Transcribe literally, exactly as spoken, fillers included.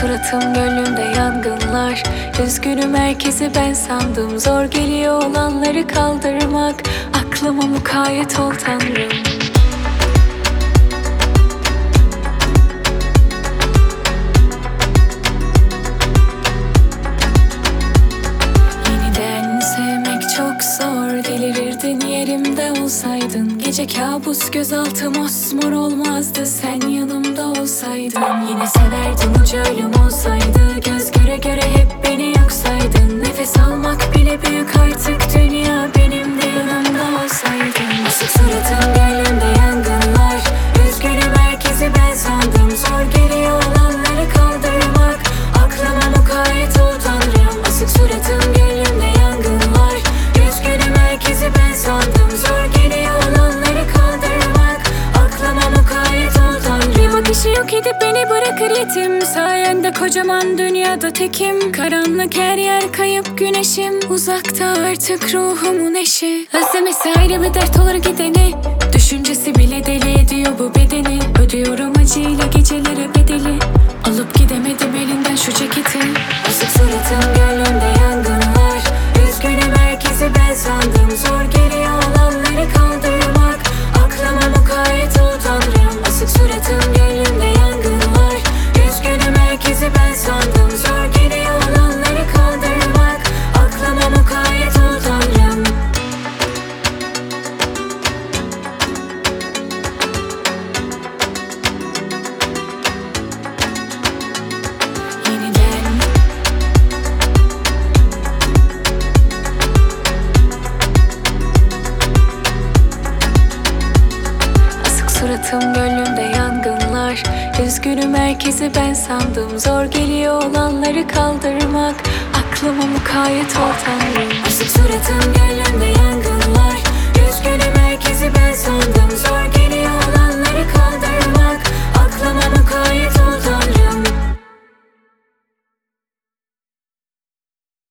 suratım gönlümde yangınlar. Üzgünüm herkesi ben sandım. Zor geliyor olanları kaldırmak. Aklıma mukayyet ol Tanrım. Yeniden sevmek çok zor. Delirirdin yerimde olsaydın. Gece kabus gözaltım osmor olmazdı sen yanımda olsaydın. Yine severdin ucu ölüm olsaydı. Göz göre göre hep beni yok saydın. Nefes almak bile büyük artık dünya benim de yanımda olsaydın. Asık suratım gönlümde yangınlar. Üzgünüm herkesi ben sandım. Zor geliyor olanları kaldırmak. Aklıma mukayyet ol Tanrım. Asık suratım gönlümde yangınlar. Üzgünüm herkesi ben sandım. Zor geliyor olanları kaldırmak. Aklıma mukayyet ol Tanrım. Bir bakışı yok edip beni bırakır yetim. Sayende kocaman dünyada tekim. Karanlık her yer kayıp güneşim. Uzakta artık ruhumun eşi. Özlemesi ayrı bir dert olur gideni. Düşüncesi bile deli ediyor bu bedeni. Ödüyorum acıyla gecelere bedeli. Alıp gidemedim elinden şu ceketi. Asık suratım gönlümde yangınlar. Üzgünüm herkesi ben sandım. Zor geliyor olanları kaldırmak. Aklıma mukayyet ol Tanrım. Asık suratım gönlümde yangınlar. Üzgünüm herkesi ben sandım. Zor geliyor olanları kaldırmak. Aklıma mukayyet ol Tanrım. Yeniden asık suratım gönlümde yangınlar. Üzgünüm herkesi ben sandım. Zor geliyor olanları kaldırmak. Aklıma mukayyet ol Tanrım. Asık suratım gönlümde